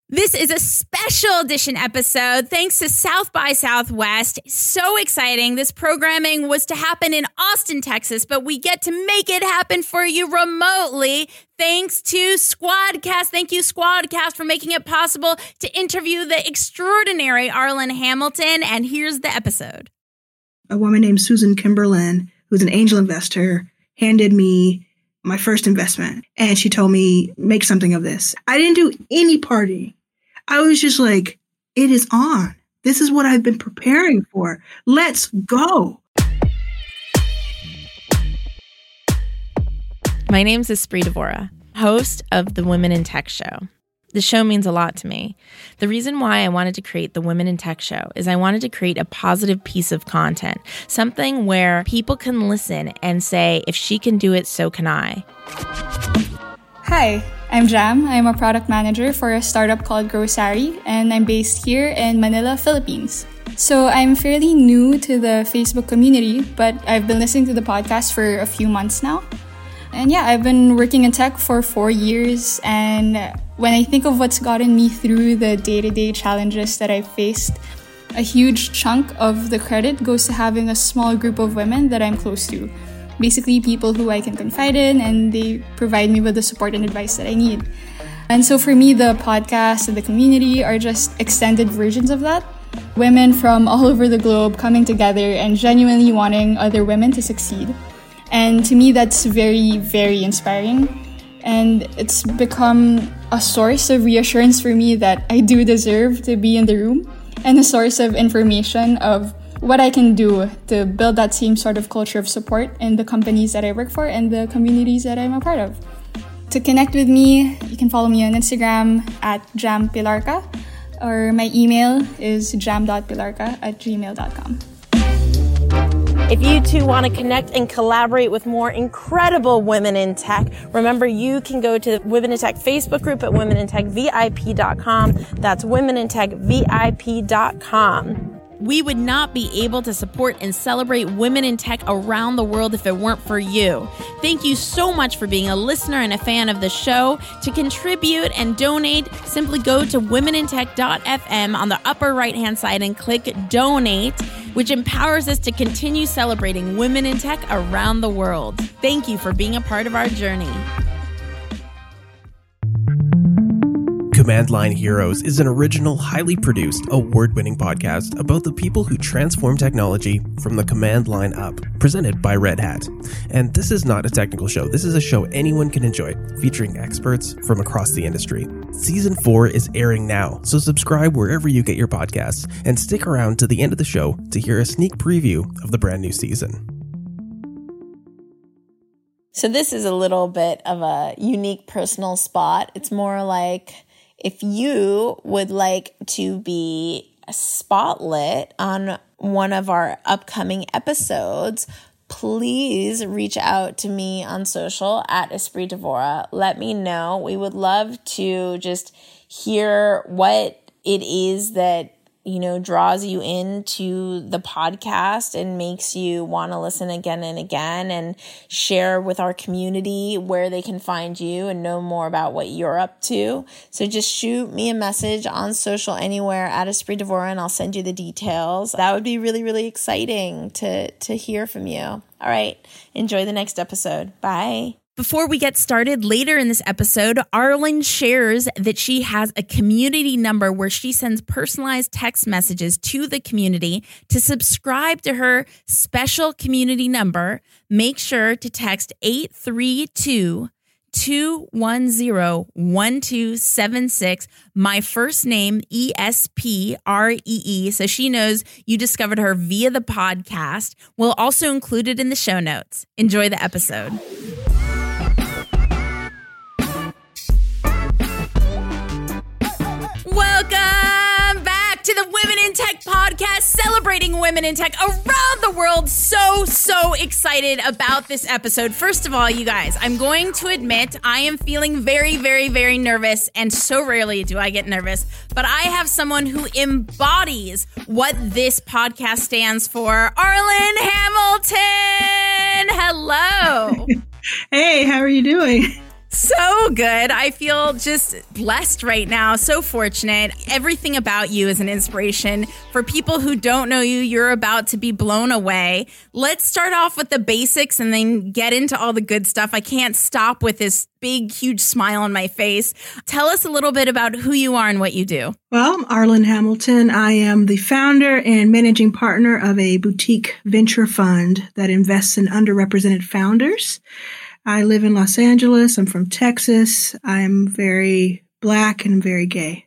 This is a special edition episode thanks to South by Southwest. So exciting. This programming was to happen in Austin, Texas, but we get to make it happen for you remotely thanks to Squadcast. Thank you, Squadcast, for making it possible to interview the extraordinary Arlan Hamilton. And here's the episode. A woman named Susan Kimberlin, who's an angel investor, handed me my first investment. And she told me, make something of this. I didn't do any party. I was just like, it is on. This is what I've been preparing for. Let's go. My name's Espree Devora, host of the Women in Tech Show. The show means a lot to me. The reason why I wanted to create the Women in Tech Show is I wanted to create a positive piece of content, something where people can listen and say, if she can do it, so can I. Hi, I'm Jam. I'm a product manager for a startup called Grocery, and I'm based here in Manila, Philippines. So I'm fairly new to the Facebook community, but I've been listening to the podcast for a few months now. And yeah, I've been working in tech for 4 years, and when I think of what's gotten me through the day-to-day challenges that I've faced, a huge chunk of the credit goes to having a small group of women that I'm close to. Basically, people who I can confide in, and they provide me with the support and advice that I need. And so for me, the podcast and the community are just extended versions of that. Women from all over the globe coming together and genuinely wanting other women to succeed. And to me, that's very, very inspiring. And it's become a source of reassurance for me that I do deserve to be in the room, and a source of information of what I can do to build that same sort of culture of support in the companies that I work for and the communities that I'm a part of. To connect with me, you can follow me on Instagram at jampilarca, or my email is jam.pilarca@gmail.com. If you too want to connect and collaborate with more incredible women in tech, remember you can go to the Women in Tech Facebook group at womenintechvip.com. That's womenintechvip.com. We would not be able to support and celebrate women in tech around the world if it weren't for you. Thank you so much for being a listener and a fan of the show. To contribute and donate, simply go to womenintech.fm on the upper right-hand side and click Donate, which empowers us to continue celebrating women in tech around the world. Thank you for being a part of our journey. Command Line Heroes is an original, highly produced, award-winning podcast about the people who transform technology from the command line up, presented by Red Hat. And this is not a technical show. This is a show anyone can enjoy, featuring experts from across the industry. Season 4 is airing now, so subscribe wherever you get your podcasts, and stick around to the end of the show to hear a sneak preview of the brand new season. So this is a little bit of a unique personal spot. It's more like, if you would like to be spotlit on one of our upcoming episodes, please reach out to me on social at Espree Devora. Let me know. We would love to just hear what it is that, draws you into the podcast and makes you want to listen again and again, and share with our community where they can find you and know more about what you're up to. So just shoot me a message on social anywhere at Espree Devora, and I'll send you the details. That would be really, really exciting to hear from you. All right. Enjoy the next episode. Bye. Before we get started, later in this episode, Arlan shares that she has a community number where she sends personalized text messages to the community. To subscribe to her special community number, make sure to text 832-210-1276, my first name, ESPREE, so she knows you discovered her via the podcast. We'll also include it in the show notes. Enjoy the episode. Welcome back to the Women in Tech podcast, celebrating women in tech around the world. So excited about this episode. First of all, you guys, I'm going to admit I am feeling very, very, very nervous, and so rarely do I get nervous, but I have someone who embodies what this podcast stands for. Arlan Hamilton! Hello! Hey, how are you doing? So good. I feel just blessed right now. So fortunate. Everything about you is an inspiration. For people who don't know you, you're about to be blown away. Let's start off with the basics and then get into all the good stuff. I can't stop with this big, huge smile on my face. Tell us a little bit about who you are and what you do. Well, I'm Arlen Hamilton. I am the founder and managing partner of a boutique venture fund that invests in underrepresented founders. I live in Los Angeles. I'm from Texas. I'm very Black and very gay.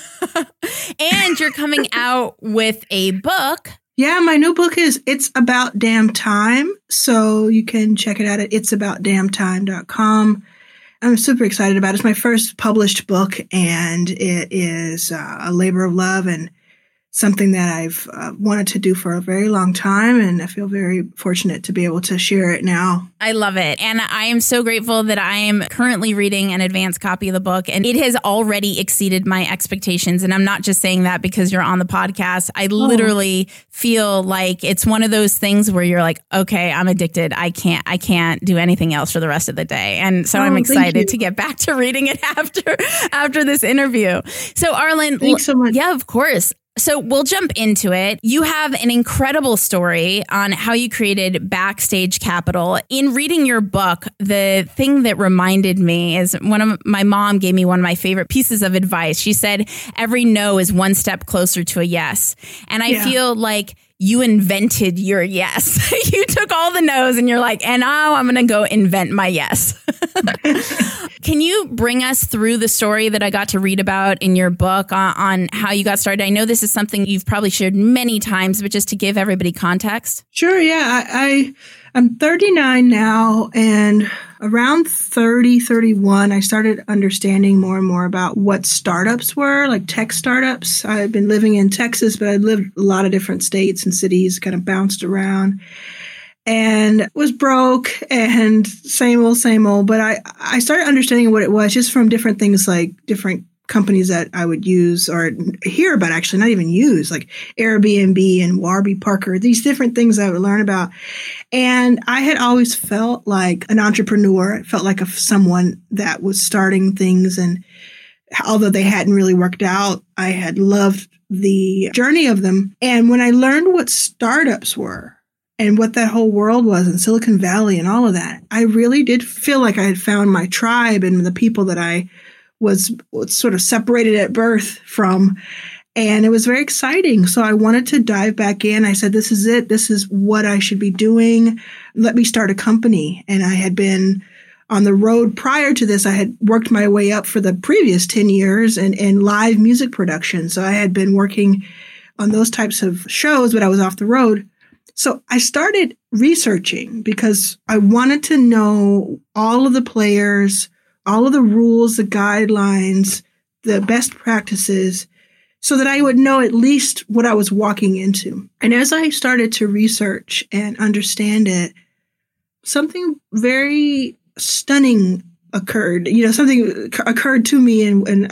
And you're coming out with a book. Yeah, my new book It's About Damn Time. So you can check it out at it'saboutdamntime.com. I'm super excited about it. It's my first published book, and it is a labor of love and something that I've wanted to do for a very long time, and I feel very fortunate to be able to share it now. I love it. And I am so grateful that I am currently reading an advanced copy of the book, and it has already exceeded my expectations. And I'm not just saying that because you're on the podcast. I literally feel like it's one of those things where you're like, okay, I'm addicted. I can't do anything else for the rest of the day. And so I'm excited to get back to reading it after this interview. So Arlen, thanks so much. Yeah, of course. So we'll jump into it. You have an incredible story on how you created Backstage Capital. In reading your book, the thing that reminded me is my mom gave me one of my favorite pieces of advice. She said, every no is one step closer to a yes. And I feel like you invented your yes. You took all the no's and you're like, and now I'm going to go invent my yes. Can you bring us through the story that I got to read about in your book on how you got started? I know this is something you've probably shared many times, but just to give everybody context. Sure, yeah. I'm 39 now, and around 30, 31, I started understanding more and more about what startups were, like tech startups. I had been living in Texas, but I lived a lot of different states and cities, kind of bounced around, and was broke and same old. But I started understanding what it was just from different things, like different companies that I would use or hear about, actually not even use, like Airbnb and Warby Parker, these different things I would learn about. And I had always felt like an entrepreneur. It felt like someone that was starting things. And although they hadn't really worked out, I had loved the journey of them. And when I learned what startups were and what that whole world was in Silicon Valley and all of that, I really did feel like I had found my tribe and the people that I was sort of separated at birth from. And it was very exciting. So I wanted to dive back in. I said, this is it. This is what I should be doing. Let me start a company. And I had been on the road prior to this. I had worked my way up for the previous 10 years in live music production. So I had been working on those types of shows, but I was off the road. So I started researching because I wanted to know all of the players, all of the rules, the guidelines, the best practices, so that I would know at least what I was walking into. And as I started to research and understand it, something very stunning occurred. Something occurred to me and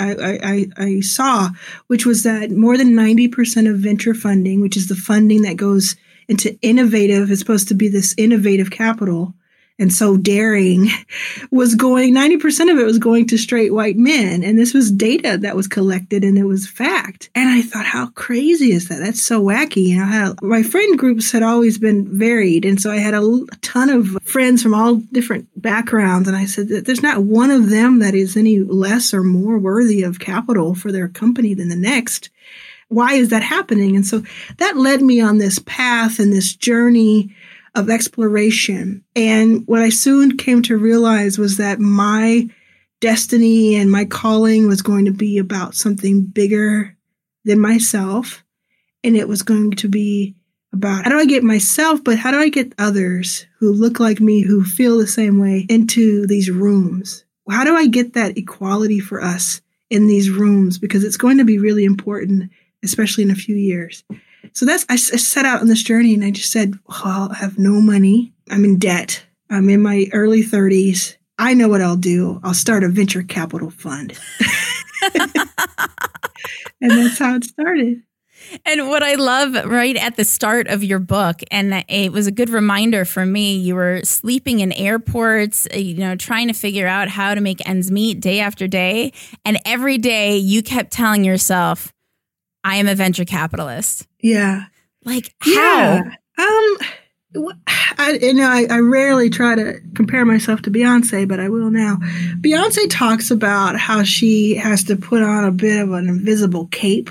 I saw, which was that more than 90% of venture funding, which is the funding that goes into innovative, is supposed to be this innovative capital, and so daring, was going, 90% of it was going to straight white men. And this was data that was collected and it was fact. And I thought, how crazy is that? That's so wacky. My friend groups had always been varied. And so I had a ton of friends from all different backgrounds. And I said that there's not one of them that is any less or more worthy of capital for their company than the next. Why is that happening? And so that led me on this path and this journey of exploration. And what I soon came to realize was that my destiny and my calling was going to be about something bigger than myself. And it was going to be about how do I get myself, but how do I get others who look like me, who feel the same way, into these rooms? How do I get that equality for us in these rooms? Because it's going to be really important, especially in a few years. So I set out on this journey and I just said, well, I have no money. I'm in debt. I'm in my early 30s. I know what I'll do. I'll start a venture capital fund. And that's how it started. And what I love right at the start of your book, and it was a good reminder for me, you were sleeping in airports, trying to figure out how to make ends meet day after day. And every day you kept telling yourself, I am a venture capitalist. Yeah. Like how? I rarely try to compare myself to Beyonce, but I will now. Beyonce talks about how she has to put on a bit of an invisible cape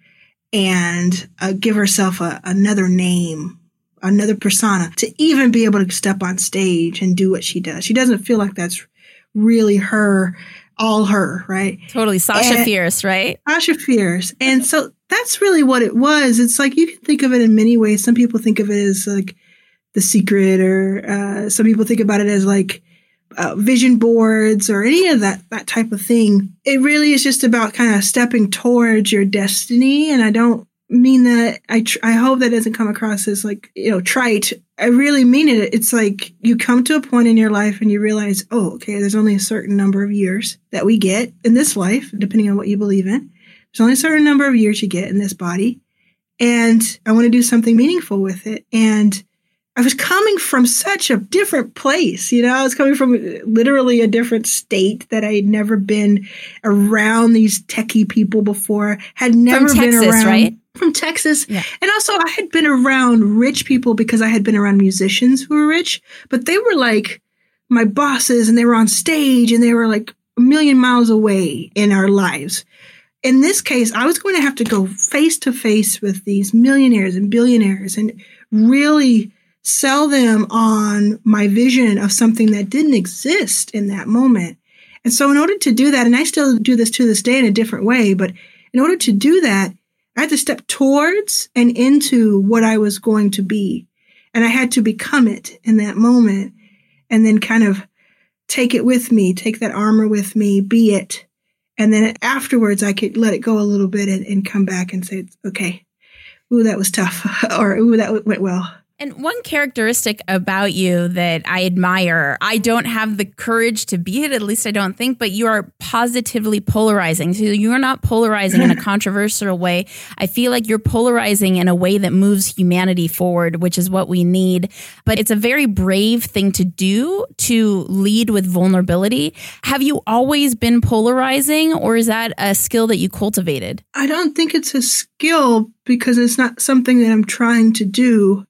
and give herself another name, another persona to even be able to step on stage and do what she does. She doesn't feel like that's really her, all her, right? Totally. Sasha Fierce, right? Sasha Fierce. And so that's really what it was. It's like you can think of it in many ways. Some people think of it as like The Secret, or some people think about it as like vision boards or any of that type of thing. It really is just about kind of stepping towards your destiny. And I don't mean that, I hope that doesn't come across as like, trite. I really mean it. It's like you come to a point in your life and you realize, oh, okay, there's only a certain number of years that we get in this life, depending on what you believe in. There's only a certain number of years you get in this body. And I want to do something meaningful with it. And I was coming from such a different place. I was coming from literally a different state that I had never been around these techie people before, had never from Texas, been around. Right? From Texas. Yeah. And also I had been around rich people because I had been around musicians who were rich, but they were like my bosses and they were on stage and they were like a million miles away in our lives. In this case, I was going to have to go face to face with these millionaires and billionaires and really sell them on my vision of something that didn't exist in that moment. And so in order to do that, and I still do this to this day in a different way, but in order to do that, I had to step towards and into what I was going to be. And I had to become it in that moment and then kind of take it with me, take that armor with me, be it. And then afterwards, I could let it go a little bit and come back and say, okay, ooh, that was tough, or ooh, that went well. And one characteristic about you that I admire, I don't have the courage to be it, at least I don't think, but you are positively polarizing. So you're not polarizing in a controversial way. I feel like you're polarizing in a way that moves humanity forward, which is what we need. But it's a very brave thing to do, to lead with vulnerability. Have you always been polarizing, or is that a skill that you cultivated? I don't think it's a skill because it's not something that I'm trying to do.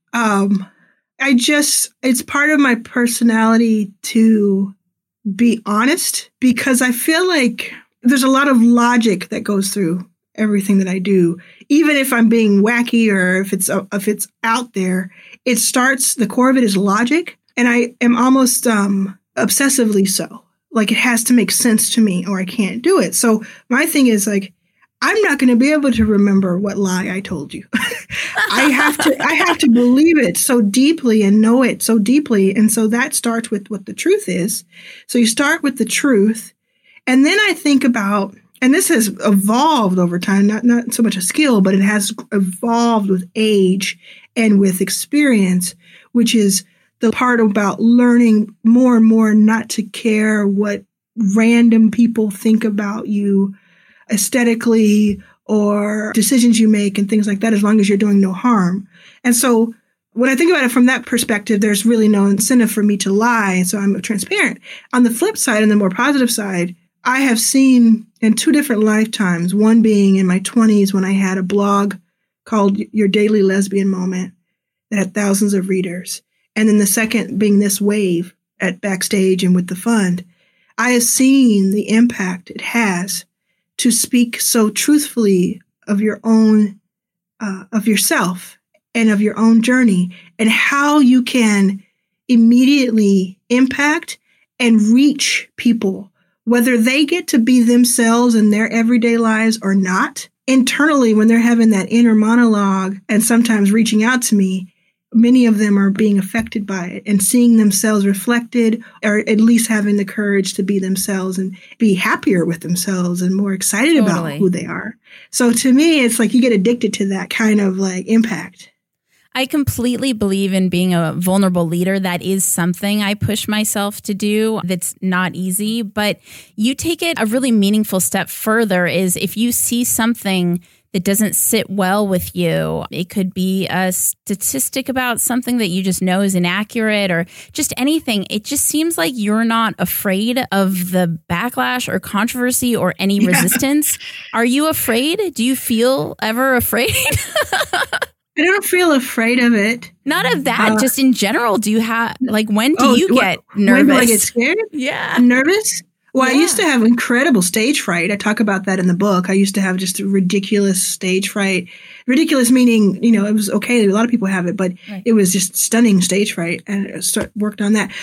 It's part of my personality to be honest, because I feel like there's a lot of logic that goes through everything that I do. Even if I'm being wacky or if it's out there, the core of it is logic. And I am almost obsessively so. Like it has to make sense to me or I can't do it. So my thing is like, I'm not going to be able to remember what lie I told you. I have to believe it so deeply and know it so deeply. And so that starts with what the truth is. So you start with the truth. And then I think about, and this has evolved over time, not so much a skill, but it has evolved with age and with experience, which is the part about learning more and more not to care what random people think about you aesthetically or decisions you make and things like that, as long as you're doing no harm. And so when I think about it from that perspective, there's really no incentive for me to lie. So I'm transparent. On the flip side and the more positive side, I have seen in two different lifetimes, one being in my 20s when I had a blog called Your Daily Lesbian Moment that had thousands of readers. And then the second being this wave at Backstage and with the fund. I have seen the impact it has to speak so truthfully of your own, of yourself and of your own journey and how you can immediately impact and reach people, whether they get to be themselves in their everyday lives or not. Internally, when they're having that inner monologue and sometimes reaching out to me, many of them are being affected by it and seeing themselves reflected, or at least having the courage to be themselves and be happier with themselves and more excited about who they are. So to me, it's like you get addicted to that kind of like impact. I completely believe in being a vulnerable leader. That is something I push myself to do. That's not easy, but you take it a really meaningful step further is if you see something that doesn't sit well with you. It could be a statistic about something that you just know is inaccurate or just anything. It just seems like you're not afraid of the backlash or controversy or any resistance. Are you afraid? Do you feel ever afraid? I don't feel afraid of it. Not of that, just in general. Do you have, like, when do you get nervous? When do I get scared? Yeah. I'm nervous? Well, I used to have incredible stage fright. I talk about that in the book. I used to have just a ridiculous stage fright. Ridiculous meaning, you know, it was okay. A lot of people have it, but it was just stunning stage fright, and I worked on that.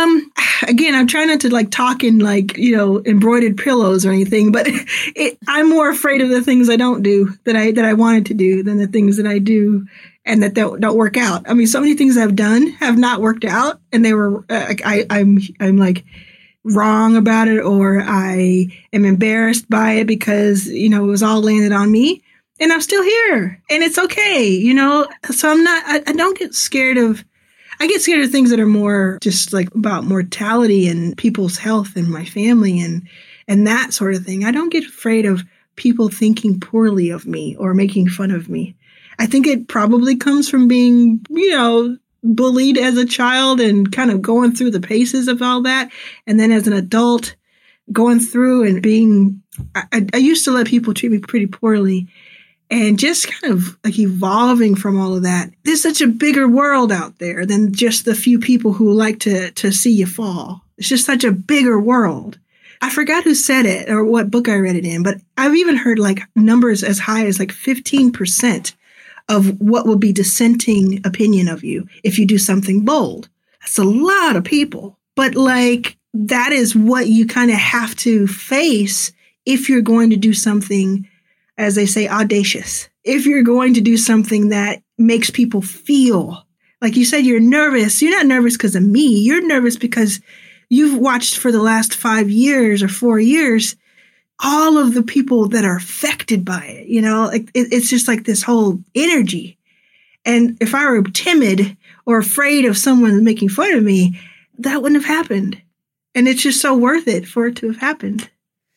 Again, I'm trying not to like talk in like, you know, embroidered pillows or anything, but I'm more afraid of the things I don't do that I wanted to do than the things that I do and that don't work out. I mean, so many things I've done have not worked out, and they were I'm like wrong about it, or I am embarrassed by it because, you know, it was all landed on me, and I'm still here, and it's okay, you know. So I don't get scared of, I get scared of things that are more just like about mortality and people's health and my family and that sort of thing. I don't get afraid of people thinking poorly of me or making fun of me. I think it probably comes from being, you know, bullied as a child and kind of going through the paces of all that. And then as an adult, going through and being, I used to let people treat me pretty poorly, and just kind of like evolving from all of that. There's such a bigger world out there than just the few people who like to see you fall. It's just such a bigger world. I forgot who said it or what book I read it in, but I've even heard like numbers as high as like 15% of what will be dissenting opinion of you if you do something bold. That's a lot of people. But like, that is what you kind of have to face if you're going to do something, as they say, audacious. If you're going to do something that makes people feel, like you said, you're nervous. You're not nervous because of me. You're nervous because you've watched for the last 5 years or 4 years all of the people that are affected by it, you know, like it's just like this whole energy. And if I were timid or afraid of someone making fun of me, that wouldn't have happened. And it's just so worth it for it to have happened.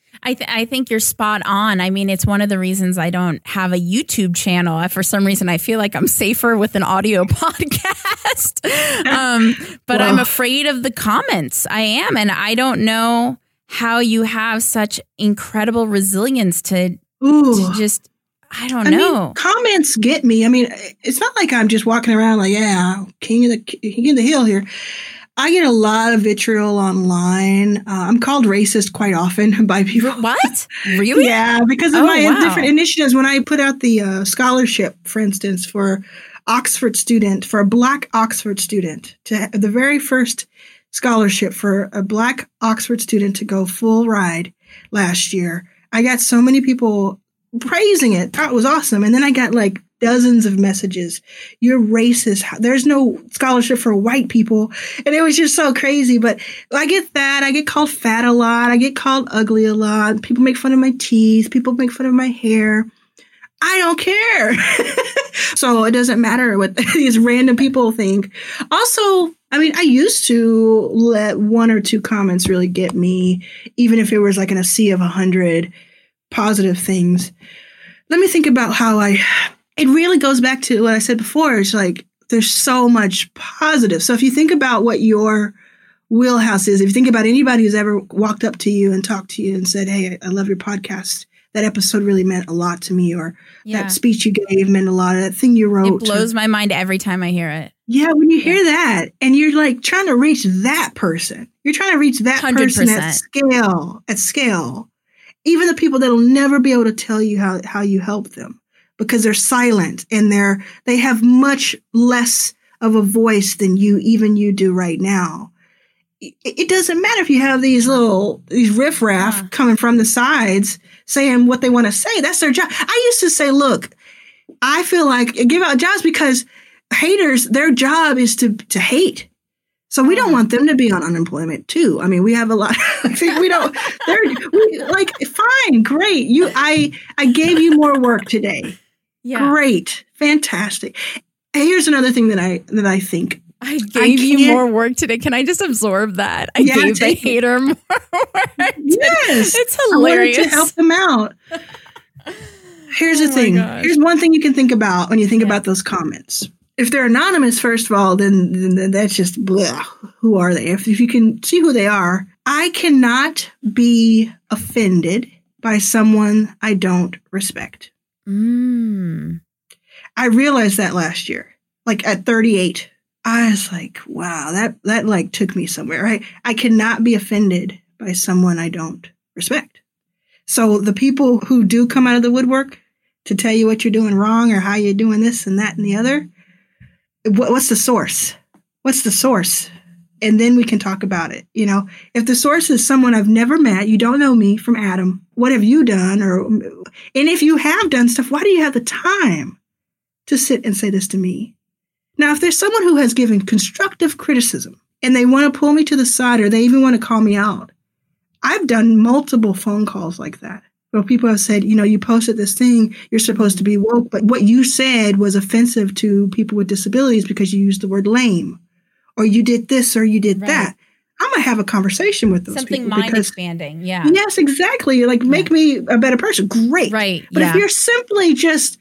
I think you're spot on. I mean, it's one of the reasons I don't have a YouTube channel. For some reason, I feel like I'm safer with an audio podcast. But I'm afraid of the comments. I am. And I don't know how you have such incredible resilience to just, I don't know. I mean, comments get me. I mean, it's not like I'm just walking around like, yeah, king of the hill here. I get a lot of vitriol online. I'm called racist quite often by people. What? Really? Yeah, because of my different initiatives. When I put out the scholarship, for instance, for a Black Oxford student, to the very first scholarship for a Black Oxford student to go full ride last year, I got so many people praising it. Thought it was awesome. And then I got like dozens of messages. You're racist. There's no scholarship for white people. And it was just so crazy. But I get that. I get called fat a lot. I get called ugly a lot. People make fun of my teeth. People make fun of my hair. I don't care. So it doesn't matter what these random people think. Also, I mean, I used to let 1 or 2 comments really get me, even if it was like in a sea of 100 positive things. Let me think about how it really goes back to what I said before. It's like, there's so much positive. So if you think about what your wheelhouse is, if you think about anybody who's ever walked up to you and talked to you and said, hey, I love your podcast. That episode really meant a lot to me, or that speech you gave meant a lot, or that thing you wrote. It blows my mind every time I hear it. Yeah, when you hear that and you're like trying to reach that person, you're trying to reach that 100%. Person at scale. Even the people that'll never be able to tell you how you help them because they're silent and they have much less of a voice than you do right now. It doesn't matter if you have these riffraff coming from the sides saying what they want to say. That's their job. I used to say, look, I feel like give out jobs because haters, their job is to hate. So we don't want them to be on unemployment too. I mean, we have a lot. We don't. Fine, great. I gave you more work today. Yeah. Great, fantastic. Here's another thing that I think. I gave you more work today. Can I just absorb that? I gave the hater more work. Yes, it's hilarious. I wanted to help them out. here's the thing. Here's one thing you can think about when you think about those comments. If they're anonymous, first of all, then that's just blah. Who are they? If you can see who they are, I cannot be offended by someone I don't respect. I realized that last year, like at 38. I was like, wow, that like took me somewhere, right? I cannot be offended by someone I don't respect. So the people who do come out of the woodwork to tell you what you're doing wrong or how you're doing this and that and the other, what's the source? What's the source? And then we can talk about it. You know, if the source is someone I've never met, you don't know me from Adam, what have you done? And if you have done stuff, why do you have the time to sit and say this to me? Now, if there's someone who has given constructive criticism and they want to pull me to the side or they even want to call me out, I've done multiple phone calls like that where people have said, you know, you posted this thing, you're supposed to be woke, but what you said was offensive to people with disabilities because you used the word lame, or you did this or you did that. I'm going to have a conversation with those Something people. mind expanding. Yeah. Yes, exactly. Like, make me a better person. Great. Right. But if you're simply just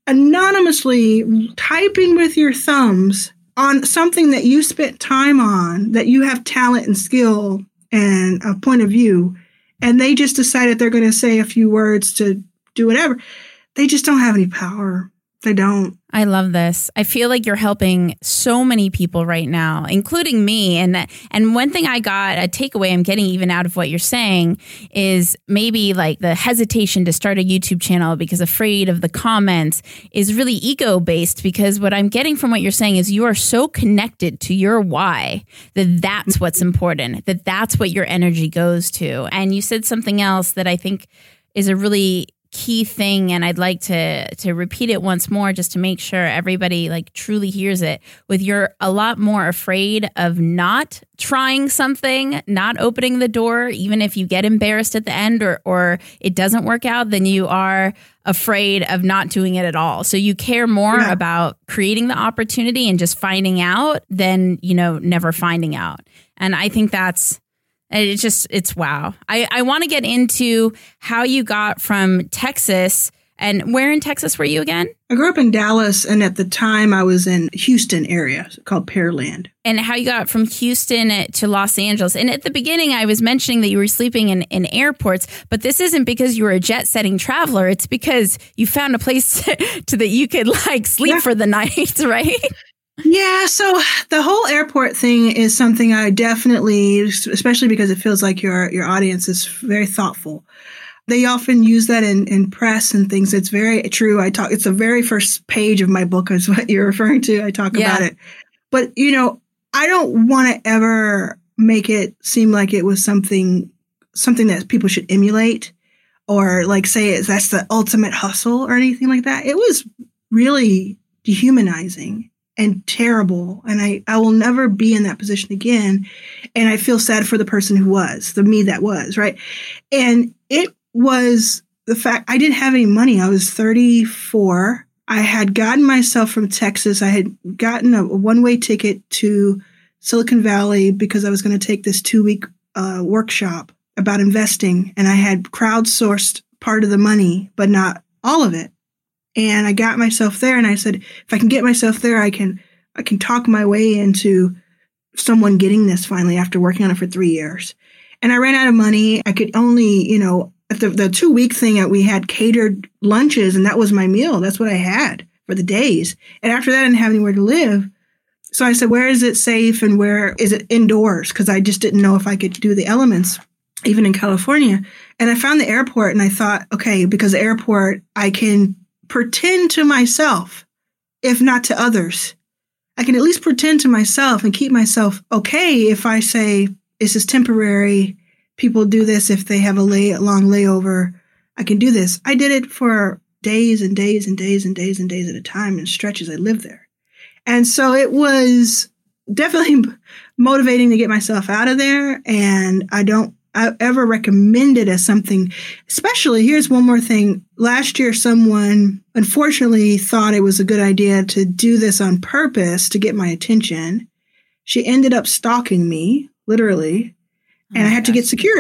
anonymously typing with your thumbs on something that you spent time on, that you have talent and skill and a point of view, and they just decided they're going to say a few words to do whatever, they just don't have any power. They don't. I love this. I feel like you're helping so many people right now, including me. And one thing I got, a takeaway I'm getting even out of what you're saying is maybe like the hesitation to start a YouTube channel because afraid of the comments is really ego-based, because what I'm getting from what you're saying is you are so connected to your why that that's what's important, that that's what your energy goes to. And you said something else that I think is a really key thing, and I'd like to repeat it once more just to make sure everybody like truly hears it. With you're a lot more afraid of not trying something, not opening the door, even if you get embarrassed at the end or it doesn't work out, than you are afraid of not doing it at all. So you care more about creating the opportunity and just finding out than, you know, never finding out. And I think it's wow. I want to get into how you got from Texas. And where in Texas were you again? I grew up in Dallas, and at the time I was in Houston area called Pearland. And how you got from Houston to Los Angeles. And at the beginning, I was mentioning that you were sleeping in airports, but this isn't because you were a jet-setting traveler. It's because you found a place that you could like sleep for the night, right? Yeah, so the whole airport thing is something I definitely, especially because it feels like your audience is very thoughtful. They often use that in press and things. It's very true. It's the very first page of my book is what you're referring to. I talk about it. But, you know, I don't want to ever make it seem like it was something that people should emulate or like say that's the ultimate hustle or anything like that. It was really dehumanizing and terrible. And I will never be in that position again. And I feel sad for the person who was, the me that was, right? And it was the fact I didn't have any money. I was 34. I had gotten myself from Texas. I had gotten a one-way ticket to Silicon Valley because I was going to take this 2-week workshop about investing. And I had crowdsourced part of the money, but not all of it. And I got myself there, and I said, if I can get myself there, I can talk my way into someone getting this finally after working on it for 3 years. And I ran out of money. I could only, you know, at the 2-week thing, we had catered lunches, and that was my meal. That's what I had for the days. And after that, I didn't have anywhere to live. So I said, where is it safe and where is it indoors? Because I just didn't know if I could do the elements, even in California. And I found the airport, and I thought, okay, because the airport, I can pretend to myself, if not to others. I can at least pretend to myself and keep myself okay if I say, this is temporary. People do this if they have a long layover. I can do this. I did it for days and days and days and days and days at a time and stretches. I lived there. And so it was definitely motivating to get myself out of there. And I ever recommend it as something, especially, here's one more thing. Last year, someone unfortunately thought it was a good idea to do this on purpose to get my attention. She ended up stalking me, literally, and I had to get security.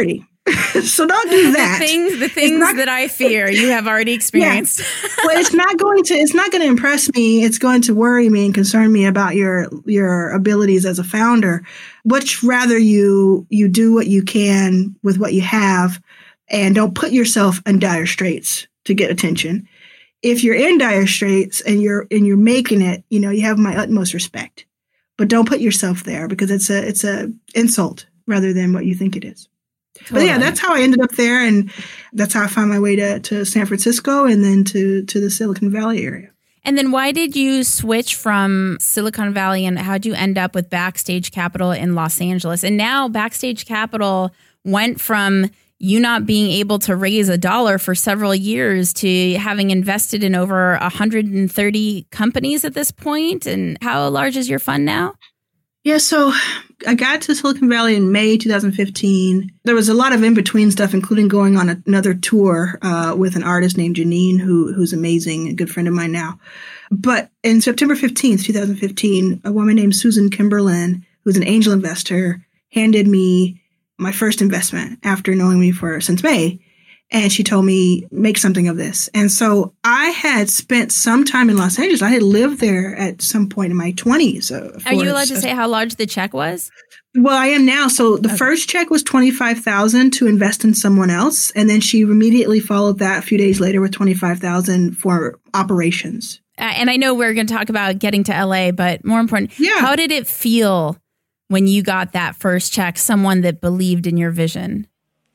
So don't do that. The things that I fear, you have already experienced. Yeah. Well, it's not going to impress me. It's going to worry me and concern me about your abilities as a founder. Much rather you do what you can with what you have and don't put yourself in dire straits to get attention. If you're in dire straits and you're making it, you have my utmost respect. But don't put yourself there because it's a insult rather than what you think it is. Totally. But yeah, that's how I ended up there, and that's how I found my way to San Francisco and then to the Silicon Valley area. And then why did you switch from Silicon Valley, and how did you end up with Backstage Capital in Los Angeles? And now Backstage Capital went from you not being able to raise $1 for several years to having invested in over 130 companies at this point. And how large is your fund now? Yeah, so I got to Silicon Valley in May 2015. There was a lot of in-between stuff, including going on another tour with an artist named Janine, who's amazing, a good friend of mine now. But in September 15th, 2015, a woman named Susan Kimberlin, who's an angel investor, handed me my first investment after knowing me since May. And she told me, make something of this. And so I had spent some time in Los Angeles. I had lived there at some point in my 20s. Are you allowed to say how large the check was? Well, I am now. So the first check was $25,000 to invest in someone else. And then she immediately followed that a few days later with $25,000 for operations. And I know we're going to talk about getting to LA, but more important, how did it feel when you got that first check, someone that believed in your vision?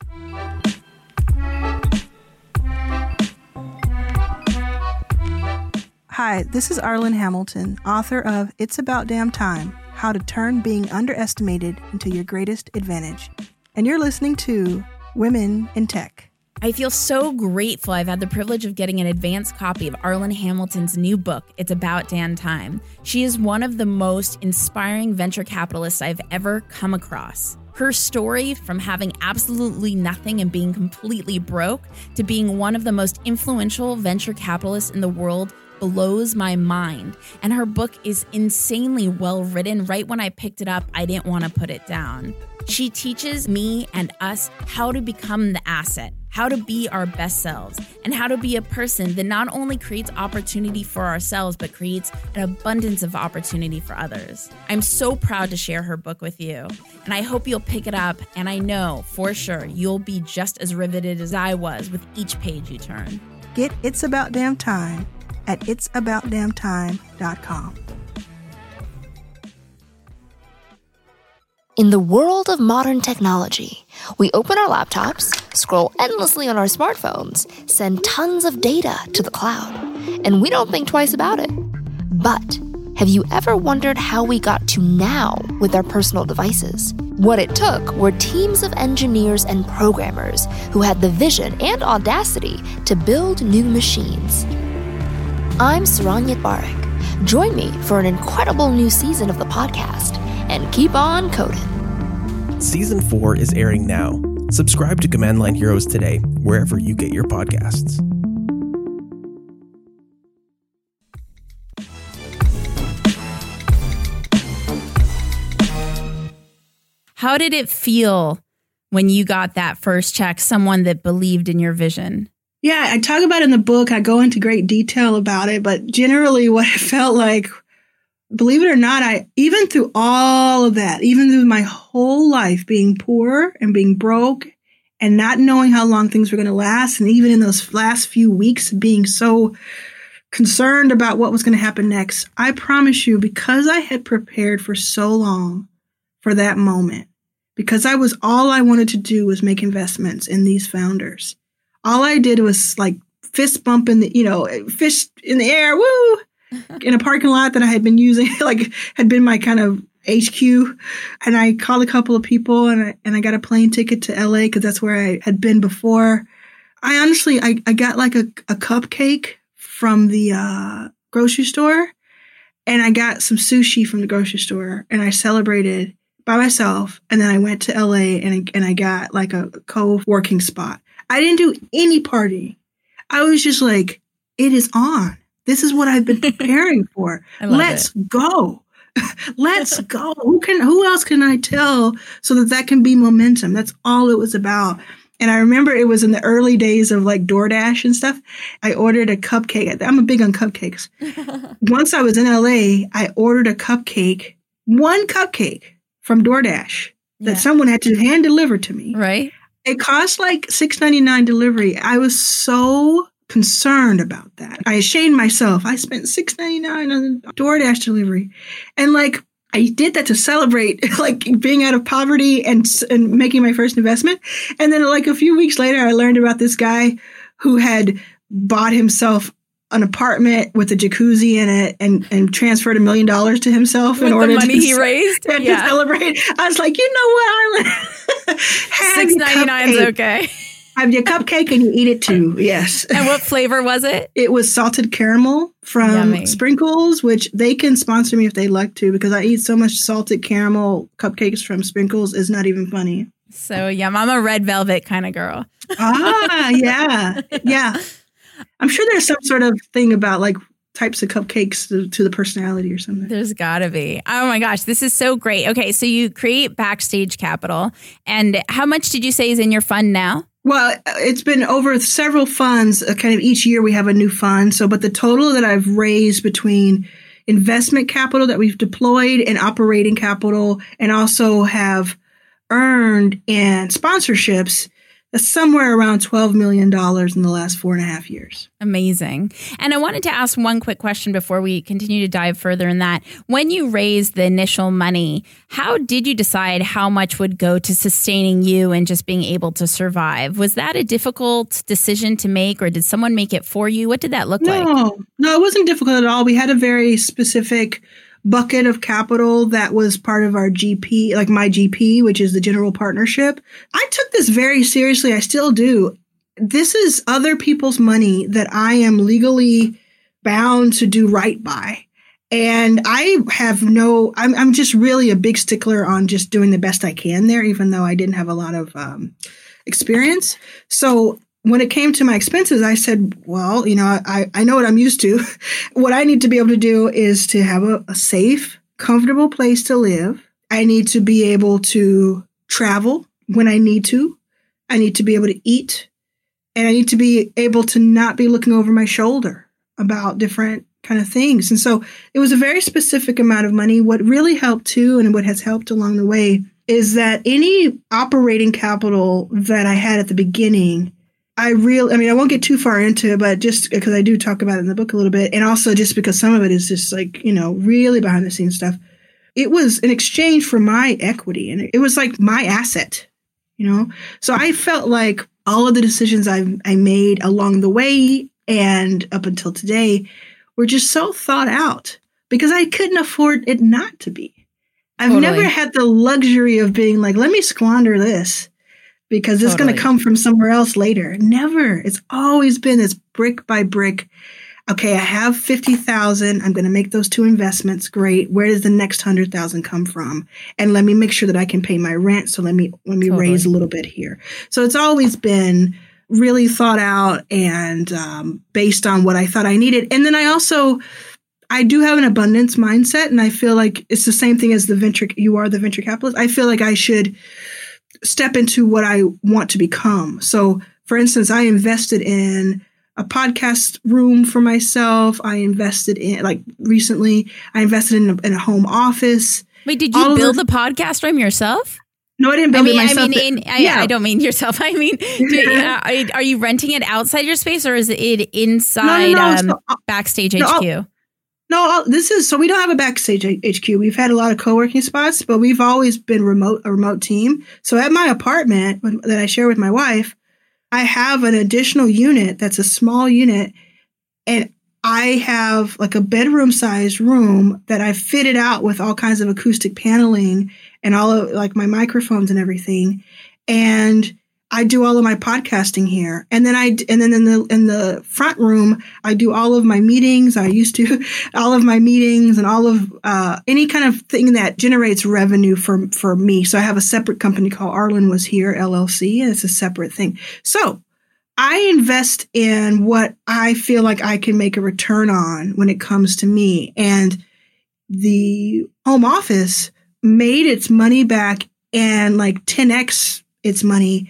Hi, this is Arlen Hamilton, author of It's About Damn Time, How to Turn Being Underestimated into Your Greatest Advantage. And you're listening to Women in Tech. I feel so grateful I've had the privilege of getting an advance copy of Arlen Hamilton's new book, It's About Damn Time. She is one of the most inspiring venture capitalists I've ever come across. Her story, from having absolutely nothing and being completely broke to being one of the most influential venture capitalists in the world, blows my mind. And her book is insanely well written. Right when I picked it up, I didn't want to put it down. She teaches me and us how to become the asset, how to be our best selves, and how to be a person that not only creates opportunity for ourselves, but creates an abundance of opportunity for others. I'm so proud to share her book with you, and I hope you'll pick it up, and I know for sure you'll be just as riveted as I was with each page you turn. Get It's About Damn Time at itsaboutdamntime.com. In the world of modern technology, we open our laptops, scroll endlessly on our smartphones, send tons of data to the cloud, and we don't think twice about it. But have you ever wondered how we got to now with our personal devices? What it took were teams of engineers and programmers who had the vision and audacity to build new machines. I'm Saranyat Barak. Join me for an incredible new season of the podcast and keep on coding. Season 4 is airing now. Subscribe to Command Line Heroes today, wherever you get your podcasts. How did it feel when you got that first check, someone that believed in your vision? Yeah, I talk about it in the book. I go into great detail about it, but generally what it felt like, believe it or not, even through all of that, even through my whole life being poor and being broke and not knowing how long things were going to last, and even in those last few weeks being so concerned about what was going to happen next, I promise you, because I had prepared for so long for that moment, because all I wanted to do was make investments in these founders. All I did was like fist bump fist in the air, woo, in a parking lot that I had been using, had been my kind of HQ. And I called a couple of people and I got a plane ticket to LA because that's where I had been before. I got like a cupcake from the grocery store, and I got some sushi from the grocery store, and I celebrated by myself. And then I went to LA and I got like a co-working spot. I didn't do any partying. I was just like, it is on. This is what I've been preparing for. Let's go. Let's go. Who else can I tell so that can be momentum? That's all it was about. And I remember it was in the early days of like DoorDash and stuff. I ordered a cupcake. I'm big on cupcakes. Once I was in LA, I ordered a cupcake, one cupcake from DoorDash that someone had to hand deliver to me. Right. It cost like $6.99 delivery. I was so concerned about that. I ashamed myself. I spent $6.99 on DoorDash delivery. And like, I did that to celebrate like being out of poverty and making my first investment. And then like a few weeks later, I learned about this guy who had bought himself an apartment with a jacuzzi in it and transferred $1 million to himself in order the money to he raised to celebrate. I was like, you know what, Arlen? $6.99 is okay. Have your cupcake and you eat it too. Yes. And what flavor was it? It was salted caramel from Sprinkles, which they can sponsor me if they'd like to, because I eat so much salted caramel cupcakes from Sprinkles. It's not even funny. So yum. I'm a red velvet kind of girl. Yeah. Yeah. I'm sure there's some sort of thing about like types of cupcakes to the personality or something. There's gotta be. Oh my gosh, this is so great. Okay, so you create Backstage Capital. And how much did you say is in your fund now? Well, it's been over several funds. Kind of each year we have a new fund. So, but the total that I've raised between investment capital that we've deployed and operating capital, and also have earned in sponsorships, that's somewhere around $12 million in the last 4.5 years. Amazing. And I wanted to ask one quick question before we continue to dive further in that. When you raised the initial money, how did you decide how much would go to sustaining you and just being able to survive? Was that a difficult decision to make, or did someone make it for you? What did that look like? No, it wasn't difficult at all. We had a very specific bucket of capital that was part of our GP, like my GP, which is the general partnership. I took this very seriously. I still do. This is other people's money that I am legally bound to do right by. And I have I'm just really a big stickler on just doing the best I can there, even though I didn't have a lot of experience. So when it came to my expenses, I said, well, I know what I'm used to. What I need to be able to do is to have a safe, comfortable place to live. I need to be able to travel when I need to. I need to be able to eat. And I need to be able to not be looking over my shoulder about different kind of things. And so it was a very specific amount of money. What really helped too, and what has helped along the way, is that any operating capital that I had at the beginning, I won't get too far into it, but just because I do talk about it in the book a little bit, and also just because some of it is just like, really behind the scenes stuff. It was in exchange for my equity, and it was like my asset, So I felt like all of the decisions I made along the way and up until today were just so thought out, because I couldn't afford it not to be. I've never had the luxury of being like, let me squander this, because it's going to come from somewhere else later. Never. It's always been this brick by brick. Okay, I have $50,000. I'm going to make those 2 investments. Great. Where does the next $100,000 come from? And let me make sure that I can pay my rent. So let me raise a little bit here. So it's always been really thought out and based on what I thought I needed. And then I do have an abundance mindset, and I feel like it's the same thing as you are the venture capitalist. I feel like I should step into what I want to become. So, for instance, I invested in a podcast room for myself. I invested in, recently, I invested in a home office. Wait, did you build the podcast room yourself? No, I didn't build it myself. I don't mean yourself. I mean, are you renting it outside your space, or is it inside Backstage HQ? No, so we don't have a Backstage HQ. We've had a lot of co-working spots, but we've always been a remote team. So at my apartment that I share with my wife, I have an additional unit that's a small unit, and I have like a bedroom sized room that I fitted out with all kinds of acoustic paneling and all of like my microphones and everything. And I do all of my podcasting here. And then in the front room, I do all of my meetings. I used to all of my meetings and all of any kind of thing that generates revenue for me. So I have a separate company called Arlen Was Here LLC, and it's a separate thing. So I invest in what I feel like I can make a return on when it comes to me. And the home office made its money back and like 10x its money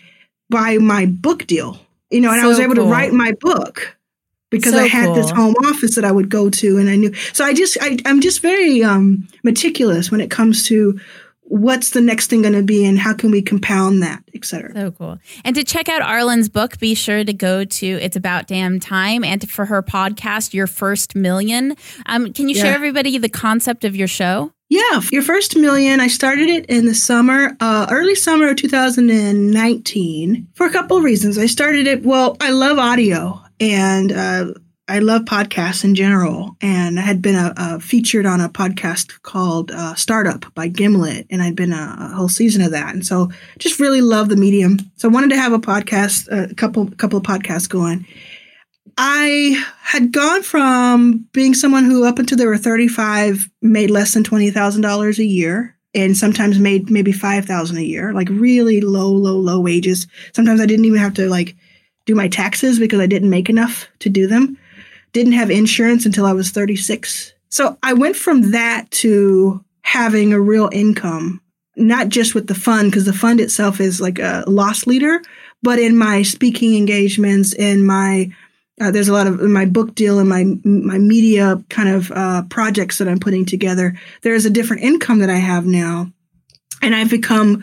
by my book deal, and I was able to write my book because I had this home office that I would go to, and I knew. So I'm just very meticulous when it comes to what's the next thing going to be and how can we compound that, et cetera. So cool. And to check out Arlen's book, be sure to go to It's About Damn Time, and for her podcast, Your First Million. Can you share everybody the concept of your show? Yeah, Your First Million. I started it in the summer, early summer of 2019 for a couple of reasons. I started it, I love audio and I love podcasts in general. And I had been featured on a podcast called Startup by Gimlet, and I'd been a whole season of that. And so just really love the medium. So I wanted to have a podcast, a couple of podcasts going. I had gone from being someone who up until they were 35 made less than $20,000 a year, and sometimes made maybe $5,000 a year, like really low wages. Sometimes I didn't even have to do my taxes because I didn't make enough to do them. Didn't have insurance until I was 36. So I went from that to having a real income, not just with the fund, because the fund itself is like a loss leader, but in my speaking engagements, in my there's a lot of my book deal and my media kind of projects that I'm putting together. There's a different income that I have now, and I've become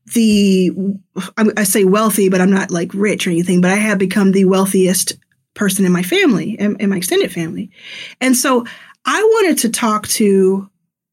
I say wealthy, but I'm not like rich or anything, but I have become the wealthiest person in my family and my extended family. And so I wanted to talk to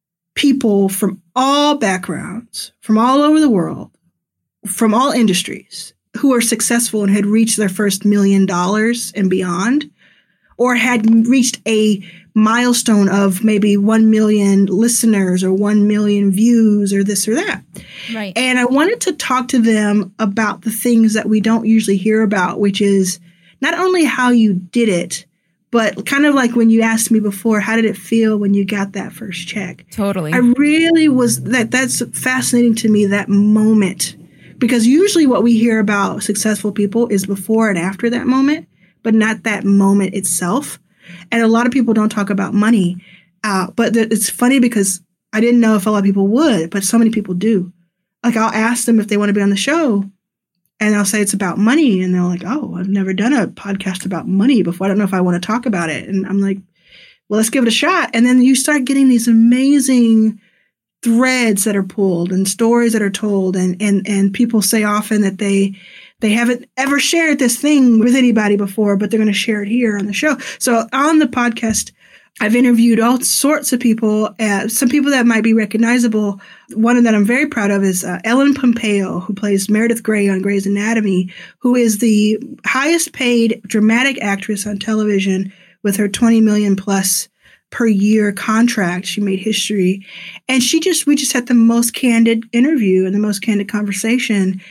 people from all backgrounds, from all over the world, from all industries, who are successful and had reached their first $1 million and beyond, or had reached a milestone of maybe 1 million listeners or 1 million views or this or that. Right. And I wanted to talk to them about the things that we don't usually hear about, which is not only how you did it, but kind of like when you asked me before, how did it feel when you got that first check? Totally. I really that's fascinating to me, that moment. Because usually what we hear about successful people is before and after that moment, but not that moment itself. And a lot of people don't talk about money. But it's funny because I didn't know if a lot of people would, but so many people do. Like I'll ask them if they want to be on the show, and I'll say it's about money. And they're like, oh, I've never done a podcast about money before. I don't know if I want to talk about it. And I'm like, well, let's give it a shot. And then you start getting these amazing threads that are pulled and stories that are told. And people say often that they haven't ever shared this thing with anybody before, but they're going to share it here on the show. So on the podcast, I've interviewed all sorts of people, some people that might be recognizable. One that I'm very proud of is Ellen Pompeo, who plays Meredith Grey on Grey's Anatomy, who is the highest paid dramatic actress on television with her 20 million plus per year contract. She made history. And we just had the most candid interview and the most candid conversation.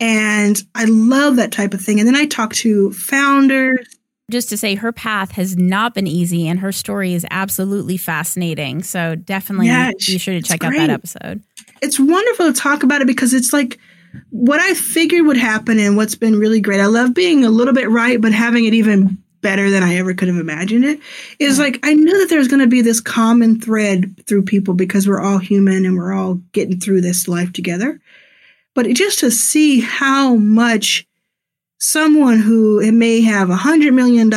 And I love that type of thing. And then I talk to founders. Just to say, her path has not been easy, and her story is absolutely fascinating. So definitely be sure to check out that episode. It's wonderful to talk about it because it's like what I figured would happen and what's been really great. I love being a little bit right, but having it even better than I ever could have imagined it is like, I knew that there's going to be this common thread through people because we're all human and we're all getting through this life together. But just to see how much someone who it may have $100 million,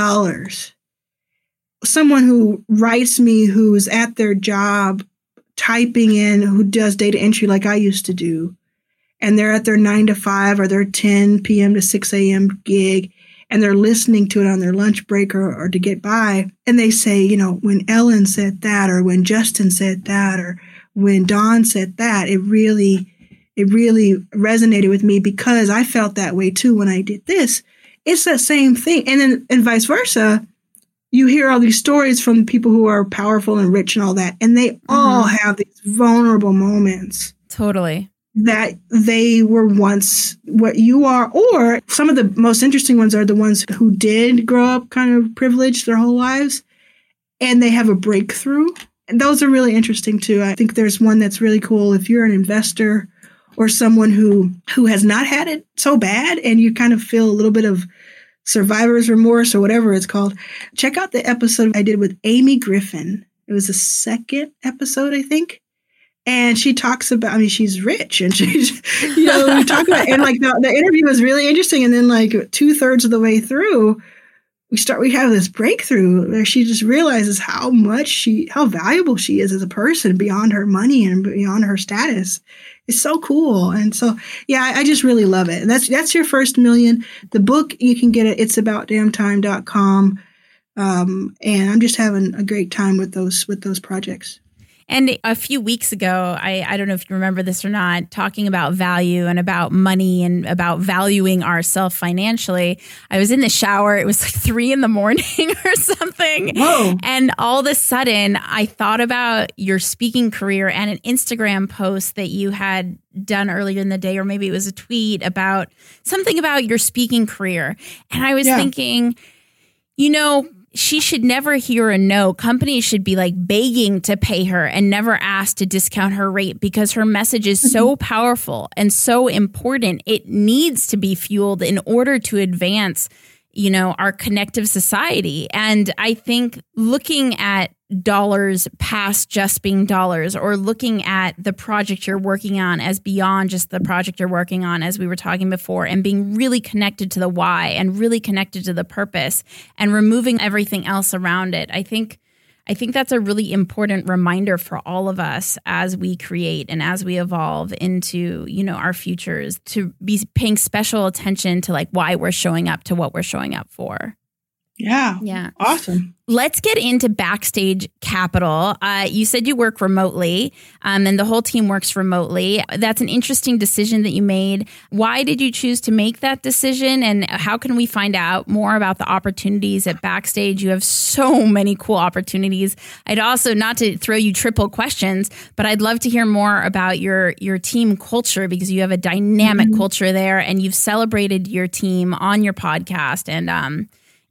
someone who writes me, who's at their job typing in, who does data entry like I used to do, and they're at their 9 to 5 or their 10 p.m. to 6 a.m. gig, and they're listening to it on their lunch break or to get by, and they say, when Ellen said that, or when Justin said that, or when Dawn said that, it really resonated with me because I felt that way too when I did this. It's that same thing. And vice versa. You hear all these stories from people who are powerful and rich and all that, and they all have these vulnerable moments. Totally. That they were once what you are, or some of the most interesting ones are the ones who did grow up kind of privileged their whole lives, and they have a breakthrough. And those are really interesting too. I think there's one that's really cool if you're an investor or someone who has not had it so bad and you kind of feel a little bit of survivor's remorse or whatever it's called. Check out the episode I did with Amy Griffin. It was the second episode, I think. And she talks about, I mean, she's rich and she's, we talk about, and like the interview was really interesting. And then like 2/3 of the way through, we have this breakthrough where she just realizes how valuable she is as a person beyond her money and beyond her status. It's so cool. And so, yeah, I just really love it. And that's your first million. The book, you can get it. It's aboutdamntime.com. And I'm just having a great time with those projects. And a few weeks ago, I don't know if you remember this or not, talking about value and about money and about valuing ourselves financially. I was in the shower. It was like 3 a.m. or something. Whoa. And all of a sudden, I thought about your speaking career and an Instagram post that you had done earlier in the day, or maybe it was a tweet about something about your speaking career. And I was thinking, she should never hear a no. Companies should be like begging to pay her and never ask to discount her rate because her message is so powerful and so important. It needs to be fueled in order to advance, our connective society. And I think looking at dollars past just being dollars, or looking at the project you're working on as beyond just the project you're working on, as we were talking before, and being really connected to the why and really connected to the purpose and removing everything else around it. I think that's a really important reminder for all of us as we create and as we evolve into, our futures, to be paying special attention to like why we're showing up to what we're showing up for. Yeah. Awesome. Let's get into Backstage Capital. You said you work remotely, and the whole team works remotely. That's an interesting decision that you made. Why did you choose to make that decision, and how can we find out more about the opportunities at Backstage? You have so many cool opportunities. I'd also, not to throw you triple questions, but I'd love to hear more about your team culture, because you have a dynamic culture there, and you've celebrated your team on your podcast, and